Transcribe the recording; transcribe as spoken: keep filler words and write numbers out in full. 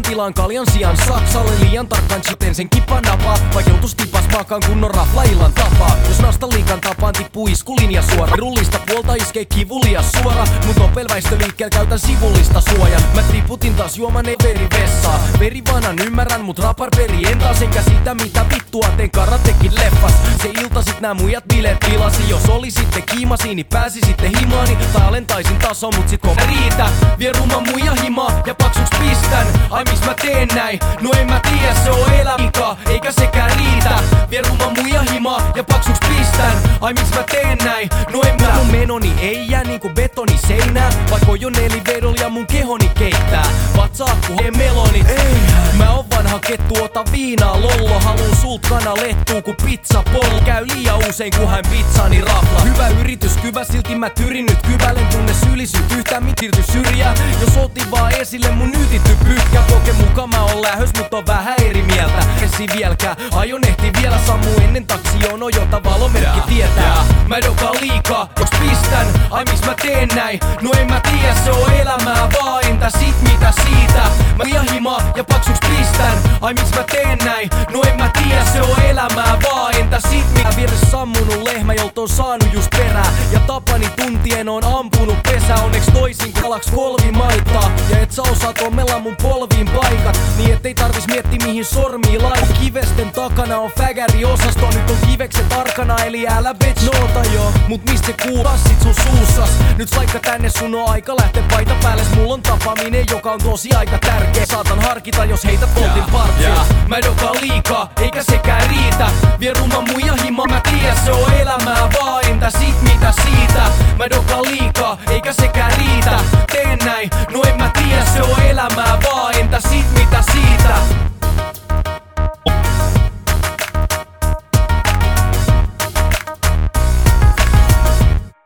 tilaan kaljan sijaan Saksalle liian tarkkaan chiten sen kipan napaa. Vaikeutus tipas maakaan kunnon rafla illan tapaa. Jos nasta liikan tapaan tippuu iskulinja suora. Rullista puolta iskee kivulia suora. Mut nopelväistöliikkeellä käytän sivullista suojan. Mä tiputin taas juomaneen veri vessaa. Veri vanhan ymmärrän mut rapar peri en taas enkä sitä mitä vittua teen karatekin leffas. Se ilta sit nää muijat bileet pilasi. Jos oli sitten kiimasi niin pääsi sitten himaani. Tai alentaisin taso mut sit koko riitä. Vie rumman muija himaa ja paksuks pistän. Ai mis mä teen näin? No en mä tiedä se on elämika eikä sekään riitä. Vie rumman muija himaa ja paksuks pistän. Ai miksi mä teen näin? No en mä. Mun menoni ei jää niinku betoni seinää. Vaikka on jo nelivedol ja mun kehoni keittää. Vatsaakku he meloni. Ei. Mä oon vanha kettu, ota viinaa lollo. Haluun sult kana lettuu ku pizza pollo. Käy liian usein kun hain pizzani rafla. Hyvä yritys, kyvä silti mä tyrin nyt kyvälen. Tunne syyllisyt yhtään mit siirty syrjää. Jos otin vaan esille mun nytitty pykkä. Koke muka mä oon lähös mut on vähän eri mieltä. Esi vielkää, aion ehti vielä sammu ennen taksijono jota valomerkki tietää. Mä dokaan liikaa, jos pistän, ai mis mä teen näin? No en mä tiedä, se on elämää vaan, entä sit mitä siitä? Mä liian himaa ja paksuks pistän, ai mis mä teen näin? No en mä tiedä, se on elämää vaan, entä sit mitä? Vieressä sammunut lehmä, jolta on saanut just perää. Ja tapani tuntien on ampunut pesä, onneks toisin kalaks kolvi maittaa. Ja et sä osaat ommella mun polviin paikat, niin ettei tarvis mietti mihin sormiin laittaa. Kivesten takana on fägäri osasto, nyt on kivekset arkana eli älä bitch noota jo. Mut mistä kuul passit sun suussas? Nyt slaikka tänne sun on aika lähtee paita päälles. Mulla on tapaaminen joka on tosi aika tärkeä. Saatan harkita jos heität poltin partio. Mä dokaan liikaa eikä sekään riitä. Vie rumman muija hima mä tiedä se on elämää vaan, entä sit mitä siitä? Mä dokaan liikaa eikä sekään riitä. Teen näin, no en mä tiedä se on elämää vaan, entä sit